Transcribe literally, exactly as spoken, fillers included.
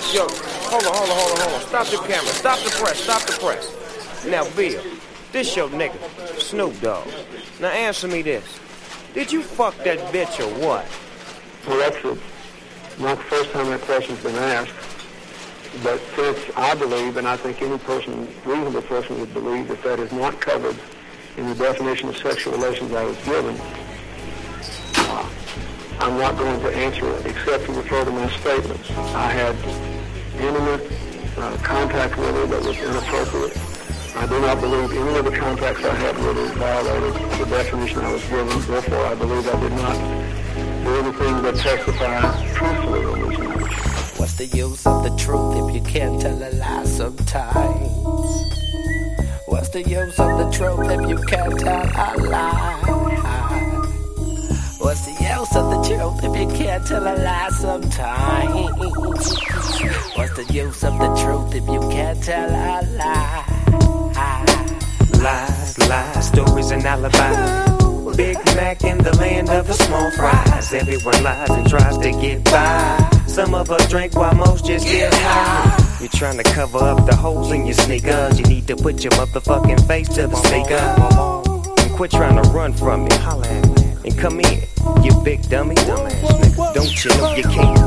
Yo, hold on, hold on, hold on, hold on. Stop the camera. Stop the press. Stop the press. Now, Bill, this your nigga, Snoop Dogg. Now answer me this. Did you fuck that bitch or what? Well, that's a, not the first time that question's been asked. But since I believe, and I think any person, reasonable person would believe, that that is not covered in the definition of sexual relations I was given, uh, I'm not going to answer it except to refer to my statements. I had intimate uh, contact with her that was inappropriate. I do not believe any of the contacts I had with her violated the definition I was given. Therefore, I believe I did not do anything but testify truthfully on these matters. What's the use of the truth if you can't tell a lie sometimes? What's the use of the truth if you can't tell a lie? What's the use of the truth if you can't tell a lie sometimes? What's the use of the truth if you can't tell a lie? Lies, lies, stories and alibis. Big Mac in the land of the small fries. Everyone lies and tries to get by. Some of us drink while most just get high. You're trying to cover up the holes in your sneakers. You need to put your motherfucking face to the speaker. And quit trying to run from me. Holla at me and come in, you big dummy. Dumbass nigga. Don't you know you can't